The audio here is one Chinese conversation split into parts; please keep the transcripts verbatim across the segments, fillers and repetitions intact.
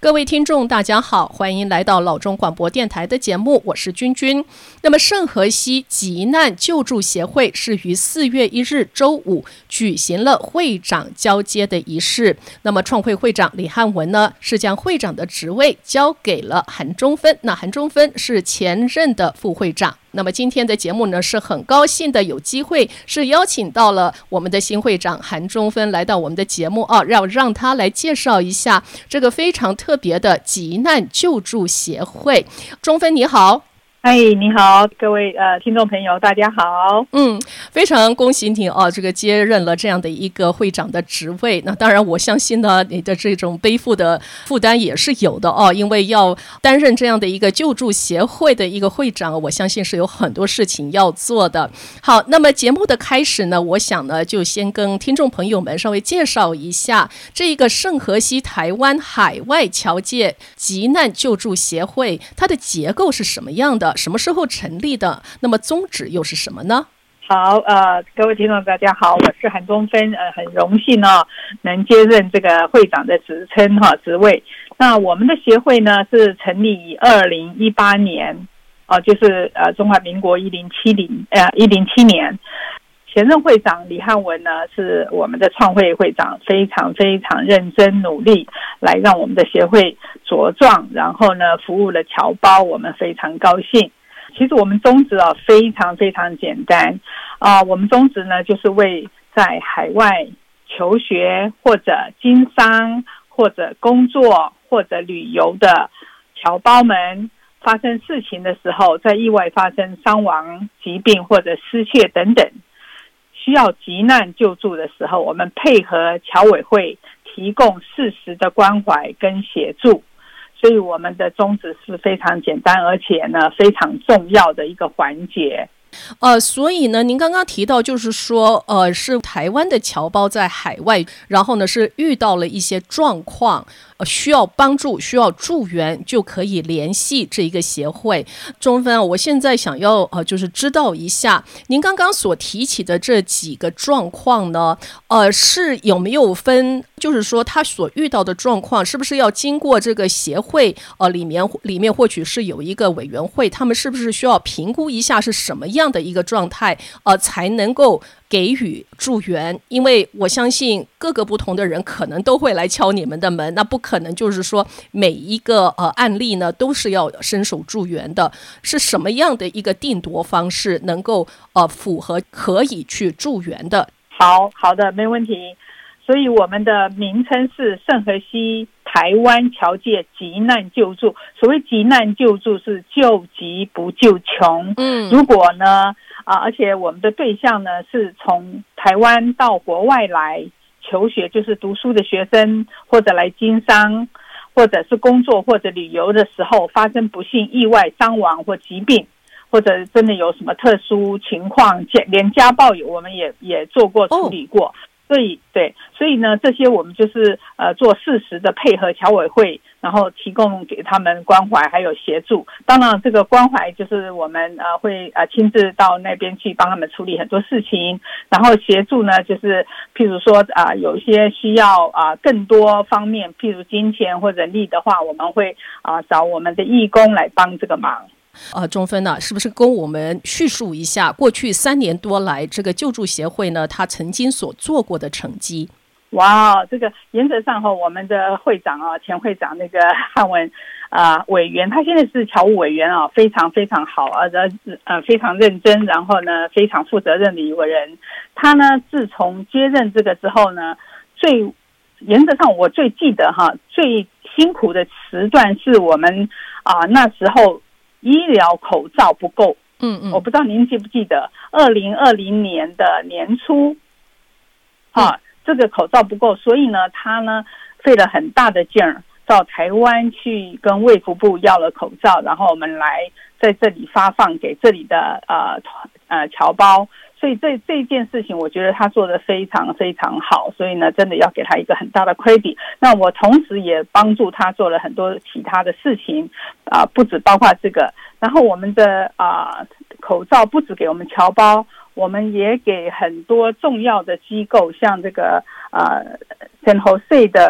各位听众大家好，欢迎来到老中广播电台的节目，我是君君。那么圣荷西急难救助协会是于四月一日周五举行了会长交接的仪式。那么创会会长李汉文呢，是将会长的职位交给了韩中芬，那韩中芬是前任的副会长。那么今天的节目呢，是很高兴的有机会是邀请到了我们的新会长韩中芬来到我们的节目啊，让让他来介绍一下这个非常特别的急难救助协会。中芬你好。 嗨，你好，各位呃听众朋友，大家好。 嗯，非常恭喜你哦，这个接任了这样的一个会长的职位。那当然，我相信呢，你的这种背负的负担也是有的哦，因为要担任这样的一个救助协会的一个会长，我相信是有很多事情要做的。好，那么节目的开始呢，我想呢，就先跟听众朋友们稍微介绍一下这个圣荷西台湾海外侨界急难救助协会，它的结构是什么样的？什么时候成立的？那么宗旨又是什么呢？ 好，呃，各位听众大家好，我是韩中芬，呃，很荣幸哦，能接任这个会长的职称哈、哦、职位。那我们的协会呢是成立于二零一八年，哦、呃，就是呃中华民国一零七零呃一零七年。前任会长李汉文呢是我们的创会会长，非常非常认真努力来让我们的协会茁壮，然后呢服务了侨胞，我们非常高兴。其实我们宗旨啊非常非常简单啊、呃，我们宗旨呢就是为在海外求学或者经商或者工作或者旅游的侨胞们发生事情的时候，在意外发生伤亡、疾病或者失窃等等，需要急难救助的时候，我们配合侨委会提供适时的关怀跟协助。所以我们的宗旨是非常简单，而且呢非常重要的一个环节。 呃，所以呢，您刚刚提到就是说，呃，是台湾的侨胞在海外，然后呢是遇到了一些状况，呃，需要帮助，需要助援，就可以联系这一个协会。中芬啊，我现在想要呃，就是知道一下，您刚刚所提起的这几个状况呢，呃，是有没有分？就是说，他所遇到的状况，是不是要经过这个协会？呃，里面里面或许是有一个委员会，他们是不是需要评估一下是什么样的一个状态，呃，才能够给予助援？因为我相信各个不同的人可能都会来敲你们的门，那不可能就是说每一个呃案例呢都是要伸手助援的。是什么样的一个定夺方式能够呃符合可以去助援的？ 好好的，没问题。所以我们的名称是圣荷西台湾侨界急难救助。所谓急难救助是救急不救穷。嗯，如果呢啊，而且我们的对象呢是从台湾到国外来求学，就是读书的学生，或者来经商，或者是工作或者旅游的时候发生不幸意外伤亡或疾病，或者真的有什么特殊情况，连家暴有我们也也做过处理过。Oh.所以对，所以呢，这些我们就是呃做适时的配合侨委会，然后提供给他们关怀还有协助。当然，这个关怀就是我们呃会呃亲自到那边去帮他们处理很多事情，然后协助呢，就是譬如说啊、呃、有一些需要啊、呃、更多方面，譬如金钱或人力的话，我们会啊、呃、找我们的义工来帮这个忙。 呃，中芬呢，是不是跟我们叙述一下过去三年多来这个救助协会呢，他曾经所做过的成绩？ 哇，这个原则上哈，我们的会长啊，前会长那个汉文啊、呃、委员，他现在是侨务委员啊，非常非常好，呃呃非常认真，然后呢非常负责任的一个人。他呢自从接任这个之后呢，最原则上我最记得哈，最辛苦的时段是我们啊、呃、那时候。医疗口罩不够，嗯嗯，我不知道您记不记得，二零二零年的年初，啊、嗯，这个口罩不够，所以呢，他呢费了很大的劲儿，到台湾去跟卫福部要了口罩，然后我们来在这里发放给这里的呃呃侨胞。所以这这件事情，我觉得他做得非常非常好，所以呢，真的要给他一个很大的 credit。那我同时也帮助他做了很多其他的事情，啊、呃，不止包括这个。然后我们的啊、呃、口罩不止给我们侨胞，我们也给很多重要的机构，像这个呃 San Jose 的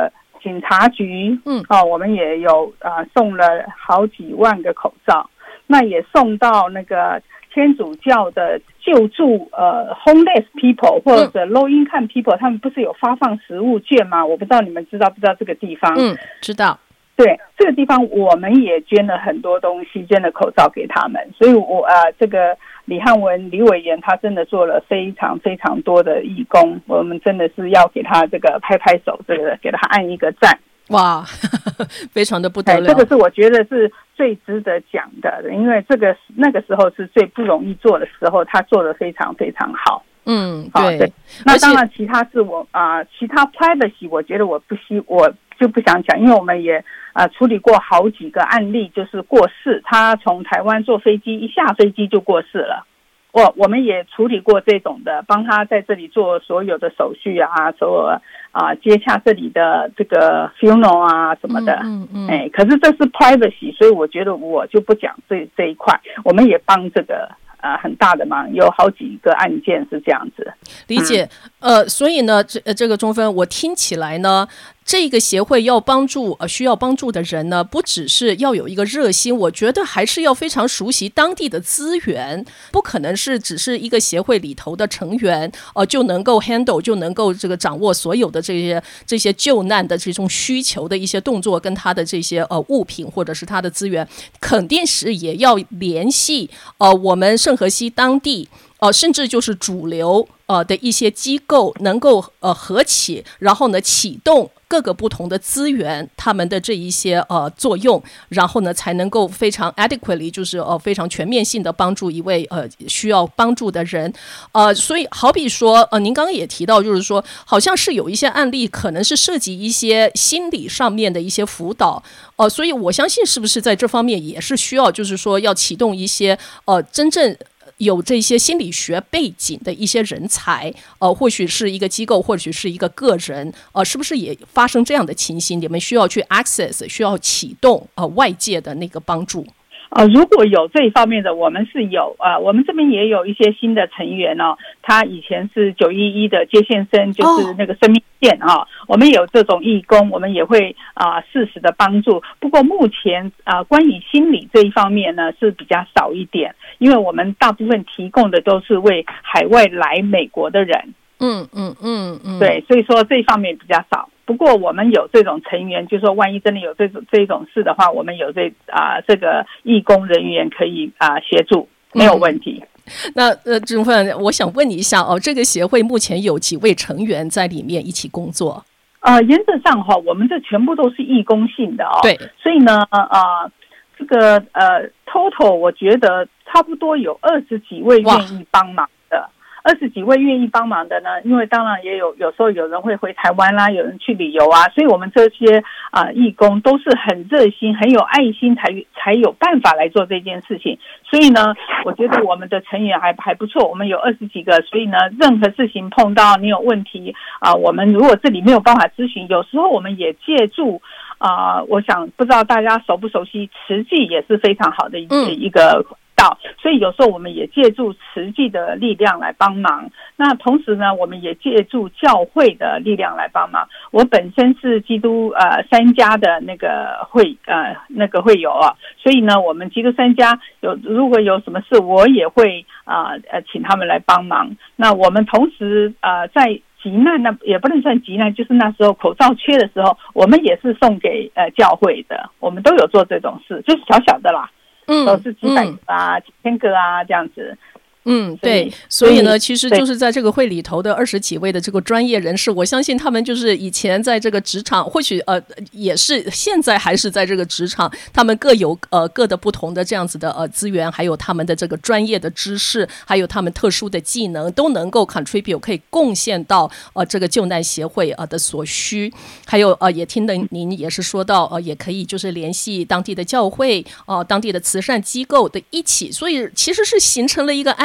警察局， 嗯， 哦，我们也有啊、呃、送了好几万个口罩，那也送到那个天主教的救助呃 homeless people 或者 low income people，、嗯、他们不是有发放食物券吗？我不知道你们知道不知道这个地方？ 嗯，知道。 对，这个地方我们也捐了很多东西，捐了口罩给他们，所以我呃这个李汉文李委员他真的做了非常非常多的义工，我们真的是要给他这个拍拍手，这个给他按一个赞。 哇，呵呵，非常的不得了。 这个是我觉得是最值得讲的，因为这个那个时候是最不容易做的时候，他做得非常非常好。 嗯，对。对， 那当然，其他是我啊、呃，其他 privacy， 我觉得我不希我就不想讲，因为我们也啊、呃、处理过好几个案例，就是过世，他从台湾坐飞机一下飞机就过世了。我我们也处理过这种的，帮他在这里做所有的手续啊，所有啊、呃、接洽这里的这个 funeral 啊什么的。嗯嗯。哎，可是这是 privacy， 所以我觉得我就不讲这这一块。我们也帮这个。呃，很大的忙，有好几个案件是这样子。 理解，嗯、呃，所以呢，这这个中分，我听起来呢，这个协会要帮助呃需要帮助的人呢，不只是要有一个热心，我觉得还是要非常熟悉当地的资源，不可能是只是一个协会里头的成员呃就能够 handle 就能够这个掌握所有的这些这些救难的这种需求的一些动作跟他的这些呃物品或者是他的资源，肯定是也要联系呃我们圣荷西当地呃甚至就是主流呃的一些机构能够呃合起，然后呢启动各个不同的资源，他们的这一些呃作用，然后呢才能够非常 adequately 就是呃非常全面性的帮助一位呃需要帮助的人。呃，所以好比说呃您刚刚也提到，就是说好像是有一些案例可能是涉及一些心理上面的一些辅导，呃，所以我相信是不是在这方面也是需要就是说要启动一些呃真正有这些心理学背景的一些人才，呃，或许是一个机构，或许是一个个人，呃，是不是也发生这样的情形？你们需要去 access， 需要启动呃外界的那个帮助。 呃，如果有这一方面的，我们是有呃，我们这边也有一些新的成员哦，他以前是九一一的接线生，就是那个生命线啊、哦，我们有这种义工，我们也会啊、呃、适时的帮助。不过目前啊、呃，关于心理这一方面呢是比较少一点，因为我们大部分提供的都是为海外来美国的人。 嗯嗯嗯嗯， 对，所以说这一方面比较少。不过我们有这种成员，就是说万一真的有这种这种事的话，我们有这啊、呃、这个义工人员可以啊、呃、协助，没有问题。 嗯、那呃，朱芬，我想问你一下哦，这个协会目前有几位成员在里面一起工作？ 呃，原则上哈，我们这全部都是义工性的哦。 对， 所以呢，呃，这个呃 ，total 我觉得差不多有二十几位愿意帮忙的。二十几位愿意帮忙的呢，因为当然也有有时候有人会回台湾啦，有人去旅游啊，所以我们这些啊、呃、义工都是很热心、很有爱心才才有办法来做这件事情。所以呢，我觉得我们的成员还还不错，我们有二十几个，所以呢，任何事情碰到你有问题啊、呃，我们如果这里没有办法咨询，有时候我们也借助啊、呃，我想不知道大家熟不熟悉，慈济也是非常好的一个、嗯、一个。所以有时候我们也借助慈济的力量来帮忙，那同时呢，我们也借助教会的力量来帮忙。我本身是基督呃三家的那个会呃那个会友啊，所以呢，我们基督三家有如果有什么事，我也会啊 呃, 呃请他们来帮忙。那我们同时呃在急难呢，也不能算急难，就是那时候口罩缺的时候，我们也是送给呃教会的，我们都有做这种事，就是小小的啦。嗯，都是几百个啊、嗯、几千个啊这样子。 嗯，对，所以呢，其实就是在这个会里头的二十几位的这个专业人士，我相信他们就是以前在这个职场，或许呃也是现在还是在这个职场，他们各有呃各的不同的这样子的呃资源，还有他们的这个专业的知识，还有他们特殊的技能，都能够 contribute 可以贡献到呃这个救难协会呃的所需。还有呃也听得您也是说到呃也可以就是联系当地的教会呃当地的慈善机构的一起，所以其实是形成了一个安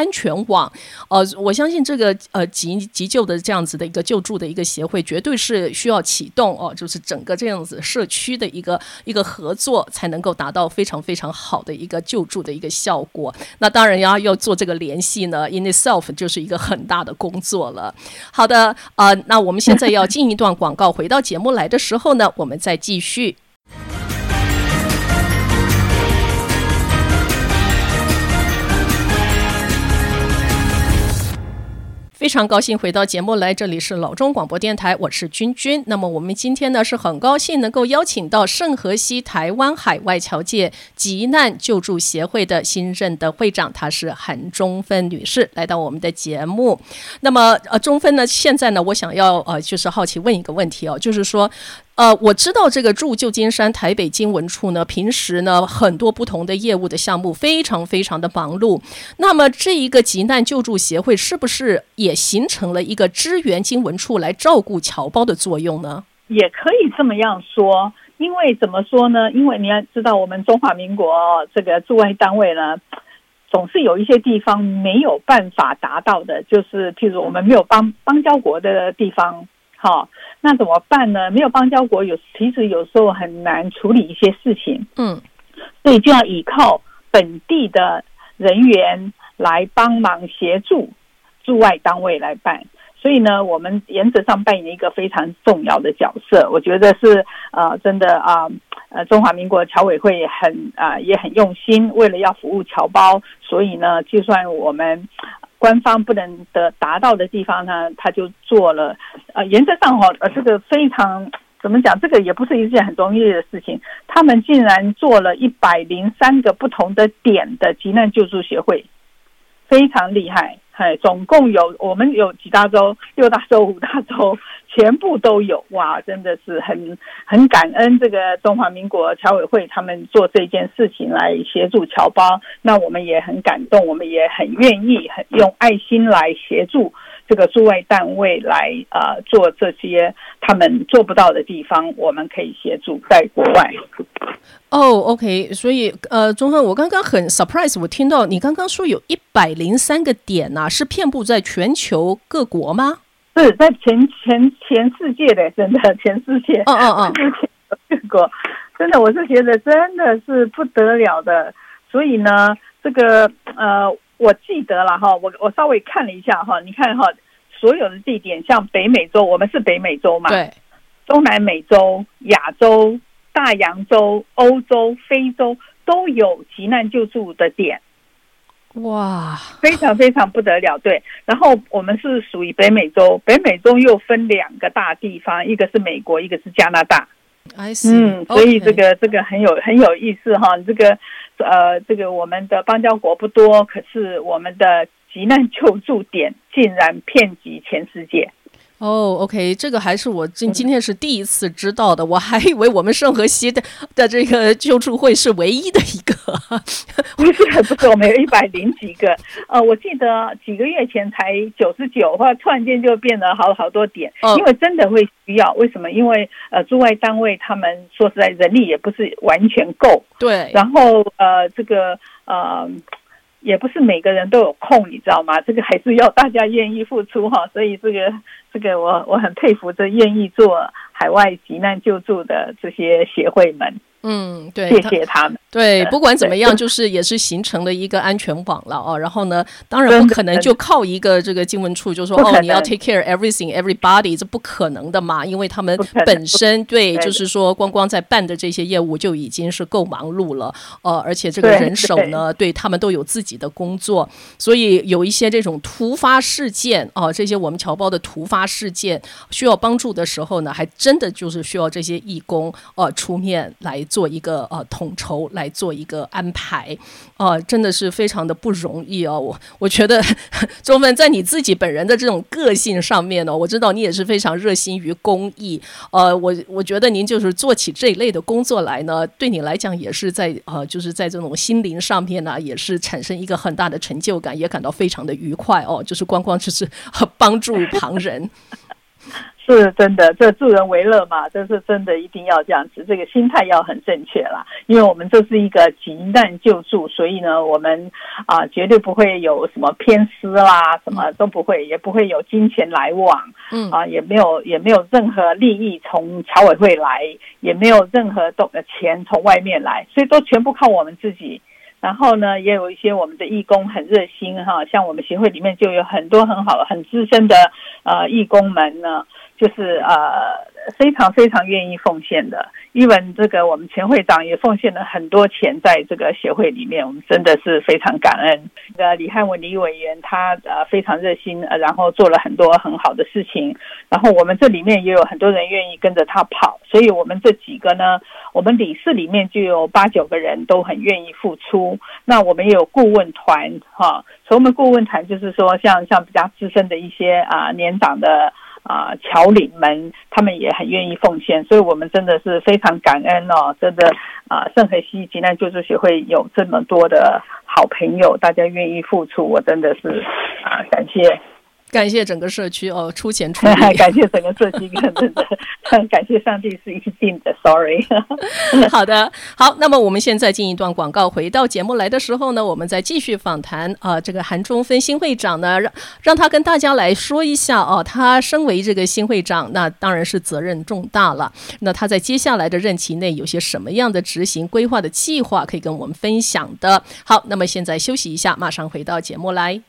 安全网。呃，我相信这个呃急急救的这样子的一个救助的一个协会，绝对是需要启动哦、呃，就是整个这样子社区的一个一个合作，才能够达到非常非常好的一个救助的一个效果。那当然要要做这个联系呢 ，in itself 就是一个很大的工作了。好的，呃，那我们现在要进一段广告，回到节目来的时候呢，我们再继续。非常高兴回到节目来，这里是老中广播电台，我是君君。那么我们今天呢是很高兴能够邀请到圣荷西台湾海外侨界急难救助协会的新任的会长，她是韩中芬女士来到我们的节目。那么呃，中芬呢，现在呢，我想要呃，就是好奇问一个问题哦，就是说。呃，我知道这个驻旧金山台北经文处呢，平时呢很多不同的业务的项目非常非常的忙碌。那么这一个急难救助协会是不是也形成了一个支援经文处来照顾侨胞的作用呢？ 也可以这么样说，因为怎么说呢？因为你要知道，我们中华民国、哦、这个驻外单位呢，总是有一些地方没有办法达到的，就是譬如我们没有邦邦交国的地方。好、哦，那怎么办呢？没有邦交国有，其实有时候很难处理一些事情，嗯，所以就要依靠本地的人员来帮忙协助驻外单位来办。所以呢，我们原则上扮演一个非常重要的角色。我觉得是呃，真的啊，呃，中华民国侨委会很啊、呃、也很用心，为了要服务侨胞，所以呢，就算我们官方不能得达到的地方呢，他就做了。呃，原则上哦，呃，这个非常怎么讲？这个也不是一件很容易的事情。他们竟然做了一百零三个不同的点的急难救助协会，非常厉害。哎，总共有我们有几大洲，六大洲、五大洲，全部都有。哇，真的是很很感恩这个中华民国侨委会他们做这件事情来协助侨胞。那我们也很感动，我们也很愿意很用爱心来协助这个驻外单位来呃做这些他们做不到的地方，我们可以协助在国外。 哦、oh, ，OK， 所以呃，中芬，我刚刚很 surprise， 我听到你刚刚说有一百零三个点啊，是遍布在全球各国吗？ 是在全全全世界的，真的全世界，嗯嗯嗯，各国，真的我是觉得真的是不得了的。所以呢，这个呃，我记得了哈，我我稍微看了一下哈，你看哈，所有的地点，像北美洲，我们是北美洲嘛， 对， 中南美洲、亚洲、大洋洲、欧洲、非洲都有急难救助的点， 哇， 非常非常不得了。对，然后我们是属于北美洲，北美洲又分两个大地方，一个是美国，一个是加拿大。 I see. 嗯，所以这个、okay. 这个很有很有意思哈。这个呃，这个我们的邦交国不多，可是我们的急难救助点竟然遍及全世界。 哦、oh, ，OK， 这个还是我今今天是第一次知道的，我还以为我们圣荷西的的这个救助会是唯一的一个， 不是不是，我们有一百零几个，呃，我记得几个月前才九十九，或者突然间就变了好好多点， oh. 因为真的会需要，为什么？因为呃，驻外单位他们说实在人力也不是完全够， 对， 然后呃，这个呃。也不是每个人都有空，你知道吗？这个还是要大家愿意付出哈，所以这个这个我我很佩服这愿意做海外急难救助的这些协会们。嗯，对，谢谢他们。 对，不管怎么样，就是也是形成了一个安全网了哦。然后呢，当然不可能就靠一个这个经文处就说哦，你要 take care everything everybody， 这不可能的嘛，因为他们本身对，就是说光光在办的这些业务就已经是够忙碌了，呃，而且这个人手呢，对，对他们都有自己的工作，所以有一些这种突发事件哦、呃，这些我们侨胞的突发事件需要帮助的时候呢，还真的就是需要这些义工呃出面来做一个呃统筹，来做一个安排，呃，真的是非常的不容易哦。我我觉得中芬在你自己本人的这种个性上面呢、哦，我知道你也是非常热心于公益，呃，我我觉得您就是做起这一类的工作来呢，对你来讲也是在呃，就是在这种心灵上面呢，也是产生一个很大的成就感，也感到非常的愉快哦。就是光光就是帮助旁人。 是真的，这助人为乐嘛，这是真的，一定要这样子，这个心态要很正确啦。因为我们这是一个急难救助，所以呢，我们啊、呃、绝对不会有什么偏私啦，什么都不会，也不会有金钱来往，嗯啊，也没有也没有任何利益从侨委会来，也没有任何的钱从外面来，所以都全部靠我们自己。然后呢，也有一些我们的义工很热心哈，像我们协会里面就有很多很好很资深的呃义工们呢，就是呃非常非常愿意奉献的。even 这个我们前会长也奉献了很多钱在这个协会里面，我们真的是非常感恩。这个李汉文李委员他呃非常热心，呃然后做了很多很好的事情，然后我们这里面也有很多人愿意跟着他跑，所以我们这几个呢，我们理事里面就有八九个人都很愿意付出。那我们也有顾问团哈，所以我们顾问团就是说像像比较资深的一些啊、呃、年长的啊侨领们，他们也很愿意奉献，所以我们真的是非常感恩哦，真的啊、呃、圣荷西急难救助协会有这么多的好朋友，大家愿意付出，我真的是啊、呃、感谢。 感谢整个社区哦，出钱出力。 感谢整个社区，真的感谢上帝是一定的 ，sorry 。 好的，好，那么我们现在进一段广告，回到节目来的时候呢，我们再继续访谈啊、呃，这个韩中芬新会长呢，让让他跟大家来说一下哦，他身为这个新会长，那当然是责任重大了。那他在接下来的任期内有些什么样的执行规划的计划可以跟我们分享的？好，那么现在休息一下，马上回到节目来。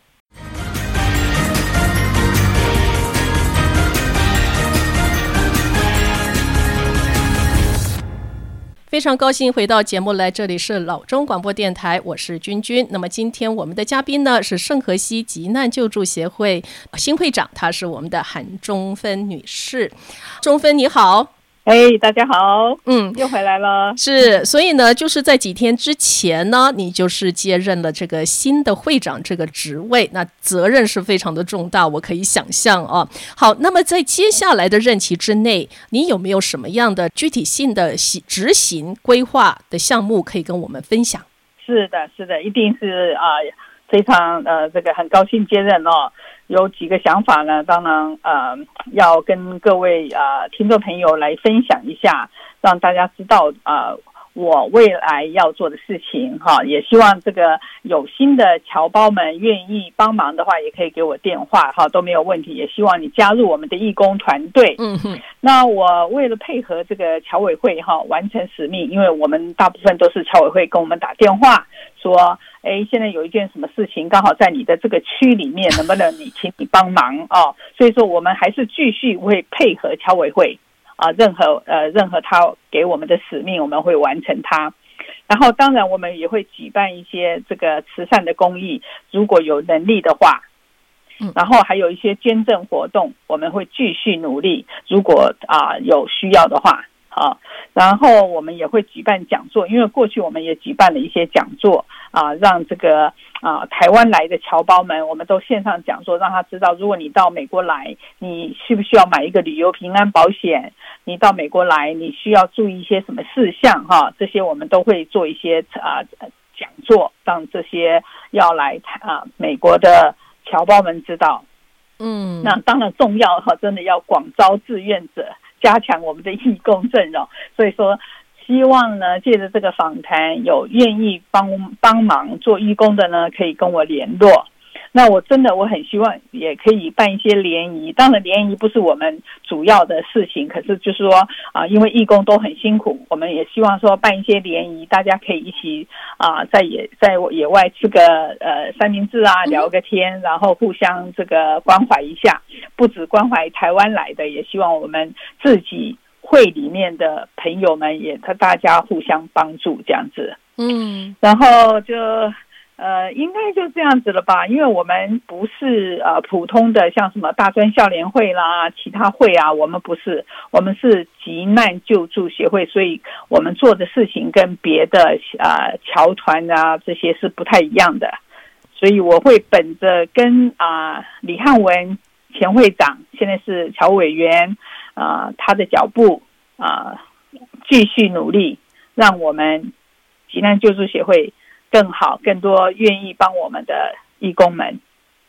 非常高兴回到节目来，这里是老中广播电台，我是君君。那么今天我们的嘉宾呢是圣荷西急难救助协会新会长，她是我们的韩中芬女士。中芬你好。 哎、hey, 大家好，嗯，又回来了。 是，所以呢，就是在几天之前呢，你就是接任了这个新的会长这个职位，那责任是非常的重大，我可以想象啊。好，那么在接下来的任期之内，你有没有什么样的具体性的执行规划的项目可以跟我们分享？ 是的，是的，一定是啊、呃，非常呃，这个很高兴接任哦。有几个想法呢，当然呃要跟各位呃听众朋友来分享一下，让大家知道呃我未来要做的事情哈。也希望这个有新的侨胞们愿意帮忙的话，也可以给我电话哈，都没有问题。也希望你加入我们的义工团队。嗯哼。那我为了配合这个侨委会哈完成使命，因为我们大部分都是侨委会跟我们打电话说，哎，现在有一件什么事情刚好在你的这个区里面，能不能你请你帮忙哦？所以说我们还是继续会配合侨委会啊，任何呃任何他给我们的使命，我们会完成它。然后当然我们也会举办一些这个慈善的公益，如果有能力的话。然后还有一些捐赠活动，我们会继续努力，如果啊、呃、有需要的话啊，然后我们也会举办讲座，因为过去我们也举办了一些讲座啊，让这个啊台湾来的侨胞们，我们都线上讲座，让他知道，如果你到美国来，你需不需要买一个旅游平安保险？你到美国来，你需要注意一些什么事项哈？这些我们都会做一些啊讲座，让这些要来啊美国的侨胞们知道。嗯，那当然重要哈，真的要广招志愿者，加强我们的义工阵容。所以说希望呢借着这个访谈，有愿意帮帮忙做义工的呢可以跟我联络。那我真的我很希望也可以办一些联谊，当然联谊不是我们主要的事情，可是就是说啊、呃，因为义工都很辛苦，我们也希望说办一些联谊，大家可以一起啊、呃，在野在野外吃个呃三明治啊，聊个天，然后互相这个关怀一下，不止关怀台湾来的，也希望我们自己会里面的朋友们也大家互相帮助这样子。嗯，然后就。呃，应该就这样子了吧，因为我们不是呃普通的像什么大专校联会啦，其他会啊，我们不是，我们是急难救助协会，所以我们做的事情跟别的呃侨团啊这些是不太一样的，所以我会本着跟啊、呃、李汉文前会长，现在是侨委员啊、呃、他的脚步啊、呃、继续努力，让我们急难救助协会更好，更多愿意帮我们的义工们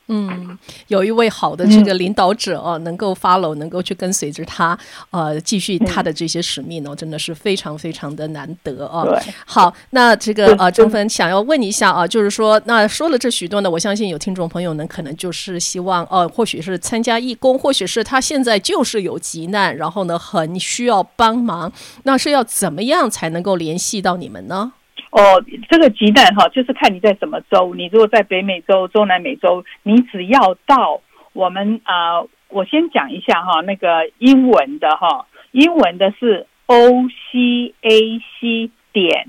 嗯，有一位好的这个领导者哦，嗯、能够 follow， 能够去跟随着他，呃，继续他的这些使命哦，真的是非常非常的难得哦。 对， 好，那这个呃，中芬想要问一下啊，就是说，那说了这许多呢，我相信有听众朋友呢，可能就是希望呃，或许是参加义工，或许是他现在就是有急难，然后呢，很需要帮忙，那是要怎么样才能够联系到你们呢？ 哦，这个急难哈，就是看你在什么州。你如果在北美洲、中南美洲，你只要到我们啊、呃，我先讲一下哈，那个英文的哈，英文的是 O C A C 点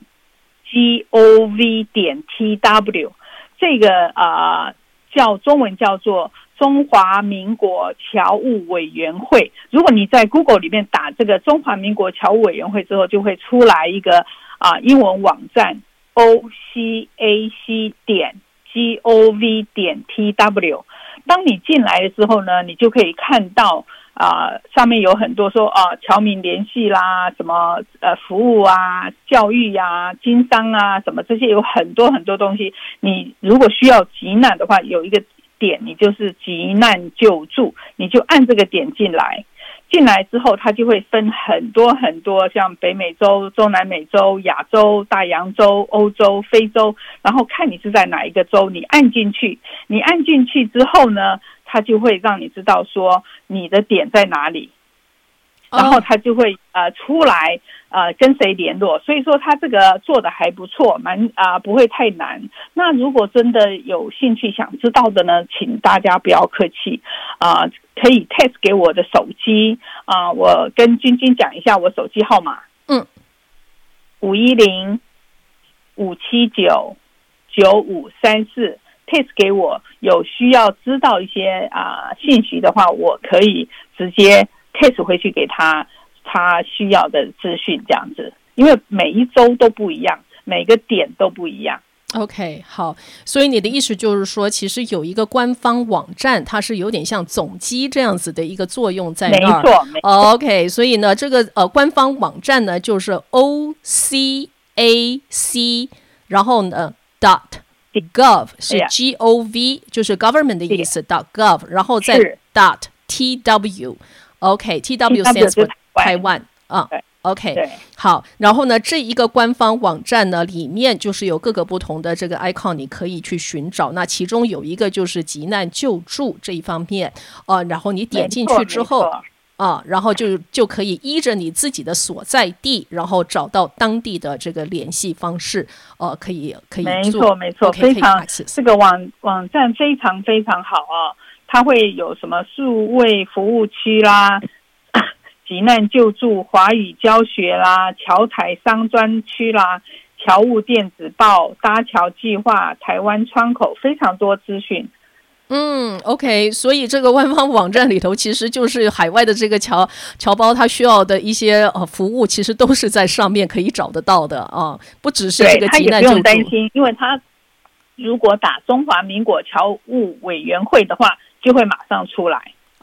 G O V 点 T W， 这个啊、呃、叫中文叫做中华民国侨务委员会。如果你在 Google 里面打这个中华民国侨务委员会之后，就会出来一个啊，英文网站 O C A C 点 G O V 点 T W。当你进来的时候呢，你就可以看到啊，上面有很多说啊，侨民联系啦，什么呃服务啊、教育啊、经商啊，什么这些有很多很多东西。你如果需要急难的话，有一个点，你就是急难救助，你就按这个点进来。进来之后，它就会分很多很多，像北美洲、中南美洲、亚洲、大洋洲、欧洲、非洲，然后看你是在哪一个州，你按进去，你按进去之后呢，它就会让你知道说你的点在哪里，然后它就会呃出来呃跟谁联络，所以说它这个做的还不错，蛮啊、呃、不会太难。那如果真的有兴趣想知道的呢，请大家不要客气啊、呃，可以 text 给我的手机啊、呃，我跟君君讲一下我手机号码， 嗯， 五一零五七九九五三四 text 给我，有需要知道一些啊、呃、信息的话，我可以直接 text 回去给他他需要的资讯，这样子，因为每一周都不一样，每个点都不一样。 OK， 好，所以你的意思就是说，其实有一个官方网站，它是有点像总机这样子的一个作用在那儿。 没错，没错。 OK， 所以呢，这个呃官方网站呢就是 O C A C， 然后呢 dot gov 是 G O V， 就是 government 的意思 dot gov， 然后再 dot T W。OK，T W stands for 台湾啊。OK， 好，然后呢，这一个官方网站呢，里面就是有各个不同的这个 icon， 你可以去寻找。那其中有一个就是急难救助这一方面，呃，然后你点进去之后，啊，然后就就可以依着你自己的所在地，然后找到当地的这个联系方式，呃，可以可以做， 没错没错， okay， 非常这个网网站非常非常好啊，它会有什么数位服务区啦。急难救助、华语教学啦、侨台商专区啦、侨务电子报、搭桥计划、台湾窗口，非常多资讯。 嗯 ，OK， 所以这个官方网站里头，其实就是海外的这个侨侨胞他需要的一些呃服务，其实都是在上面可以找得到的啊，不只是这个急难救助。 他也不用担心，因为他如果打中华民国侨务委员会的话，就会马上出来。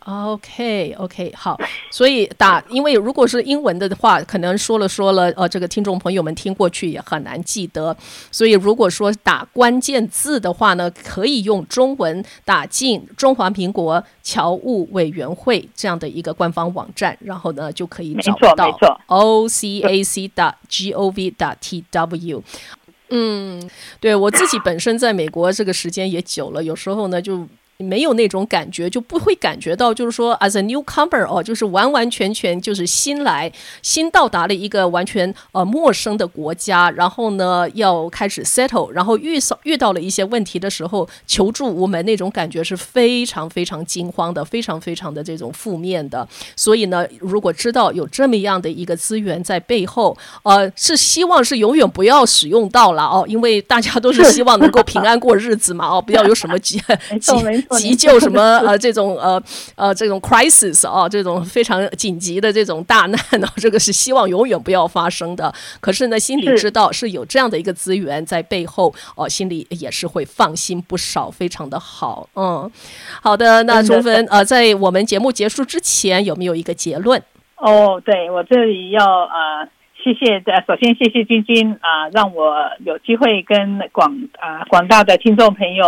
OK OK 好，所以打，因为如果是英文的话，可能说了说了，呃，这个听众朋友们听过去也很难记得，所以如果说打关键字的话呢，可以用中文打进中华民国侨务委员会这样的一个官方网站，然后呢就可以找到 O C A C dot G O V dot T W。嗯，对，我自己本身在美国这个时间也久了，有时候呢就没有那种感觉，就不会感觉到就是说 as a newcomer 哦，就是完完全全就是新来新到达了一个完全呃陌生的国家，然后呢要开始 settle， 然后遇遇到了一些问题的时候求助无门，那种感觉是非常非常惊慌的，非常非常的这种负面的。所以呢，如果知道有这么样的一个资源在背后，呃，是希望是永远不要使用到了哦，因为大家都是希望能够平安过日子嘛哦，不要有什么急急急救什么呃这种呃呃这种 crisis 啊、哦，这种非常紧急的这种大难哦，这个是希望永远不要发生的。可是呢，心里知道是有这样的一个资源在背后哦，心里也是会放心不少，非常的好。嗯，好的，那中芬呃，在我们节目结束之前，有没有一个结论？ 哦，对，我这里要呃。谢谢，首先谢谢君君啊、呃，让我有机会跟广啊、呃、广大的听众朋友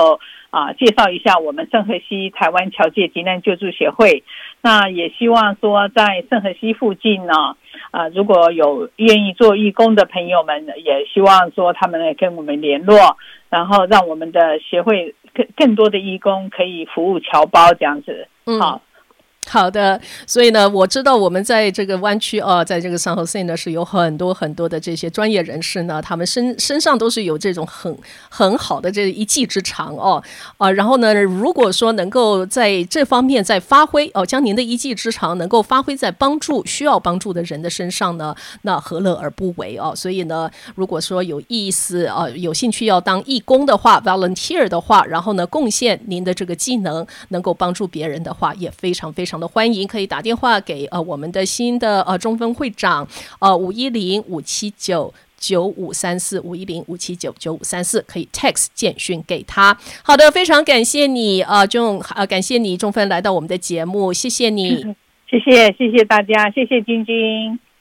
啊介绍一下我们圣荷西台湾侨界急难救助协会。那也希望说在圣荷西附近呢，啊如果有愿意做义工的朋友们，也希望说他们来跟我们联络，然后让我们的协会更更多的义工可以服务侨胞这样子。好。 嗯好的，所以呢，我知道我们在这个湾区啊，在这个San Jose呢，是有很多很多的这些专业人士呢，他们身身上都是有这种很很好的这一技之长哦，啊，然后呢，如果说能够在这方面再发挥哦，将您的一技之长能够发挥在帮助需要帮助的人的身上呢，那何乐而不为哦？所以呢，如果说有意思啊，有兴趣要当义工的话 ，volunteer 的话，然后呢，贡献您的这个技能，能够帮助别人的话，也非常非常的欢迎，可以打电话给呃我们的新的呃中分会长呃五一零五七九九五三四五一零五七九九五三四，可以 text 简讯给他。好的，非常感谢你呃中呃感谢你中分来到我们的节目，谢谢你， 谢谢谢谢大家，谢谢晶晶。